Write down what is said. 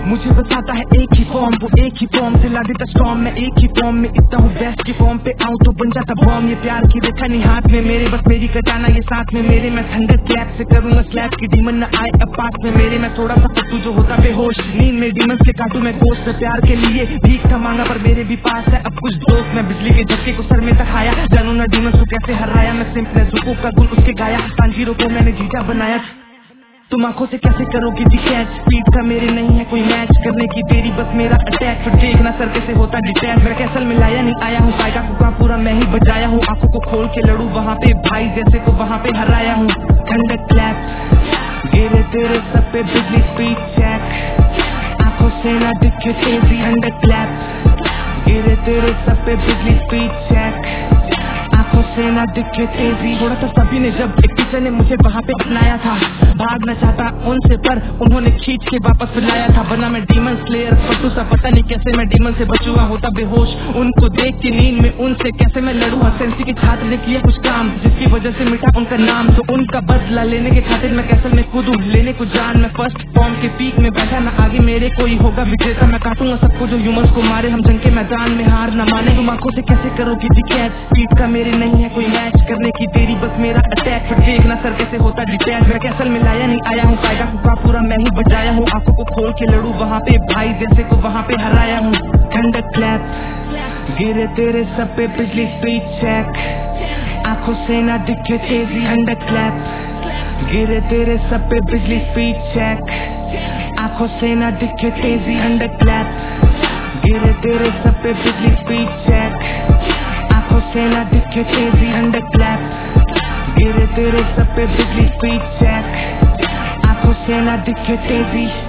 मुझे बताता है एक ही फॉर्म, वो एक ही फॉर्म से ला देता स्टॉर्म। मैं एक ही फॉर्म में इतना हूँ बेस्ट की फॉर्म पे आऊँ तो बन जाता बॉम्ब। ये प्यार की रेखा नहीं हाथ में मेरे, बस मेरी कटाना ये साथ में मेरे। मैं थंडर क्लैप से करूँगा स्लैप की डीमन न आए अब पास में मेरे। मैं थोड़ा सा पट्टू जो होता बेहोश, नींद में डीमन से काटू मैं गोश्त। प्यार के लिए भीख था मांगा पर मेरे भी पास है अब कुछ दोस्त। मैं बिजली के झटके को सर में तकाया, जानू ना डीमन को कैसे हराया। मैं सिंपल जुकू का गुल उसके गाया, तांजीरों को मैंने जीजा बनाया। तुम आंखों से कैसे करोगी कैच, स्पीड का मेरे नहीं है कोई मैच करने की तेरी बस मेरा अटैक। तो देखना सर कैसे होता डिटैच, मैं कैसल में लाया नहीं आया हूँ, पाएगा कुका पूरा मैं ही बजाया हूँ। आंखों को खोल के लड़ू वहाँ पे भाई जैसे को वहाँ पे हराया हूँ। ठंडक क्लैप गिरे तेरे सब पे बिजली स्पीड चेक, आंखों से ना दिखे तेजी। ठंडक क्लैप गिरे तेरे सब पे बिजली स्पीड चेक, आंखों से ना दिखे तेजी। थोड़ा सा सभी ने जब एक टीचर ने मुझे वहाँ पे अपनाया था, भागना चाहता उनसे पर उन्होंने खींच के वापस लाया था। बना मैं डीमन स्लेयर पट्टू सा, पता नहीं कैसे मैं डीमन से बचूंगा होता बेहोश। उनको देख के नींद में उनसे कैसे मैं लड़ूंगा। सेंसी के छात्र ने किया कुछ काम जिसकी वजह से मिटा उनका नाम, तो उनका बदला लेने के खातिर मैं कैसल में कूदूं लेने को जान। मैं फर्स्ट फॉर्म के पीक में बैठा, ना आगे मेरे कोई होगा विजेता। मैं काटूंगा सबको जो ह्यूमंस को मारे, हम जंग के मैदान में हार न माने। तुम आंखों से कैसे करोगी कैच, स्पीड का मेरे नहीं है कोई मैच करने की तेरी बस मेरा अटैक। फिर देखना सर कैसे होता डिटैच, मैं कैसल में लाया नहीं आया हूँ, पाएगा कुका पूरा मैं ही बजाया हूँ। आंखों को खोल के लड़ू वहाँ पे भाई जैसे को वहाँ पे हराया हूँ। ठंडक क्लैप गिरे तेरे सब पे बिजली स्पीड चेक, आंखों से ना दिखे तेजी। ठंडक क्लैप गिरे तेरे सब पे बिजली स्पीड चेक, आंखों से ना दिखे तेजी। ठंडक क्लैप गिरे तेरे सब पे बिजली स्पीड चेक, आंखों से ना दिखे तेजी। ठंडक क्लैप गिरे तेरे सब पे बिजली स्पीड चेक, आंखों से ना दिखे तेजी।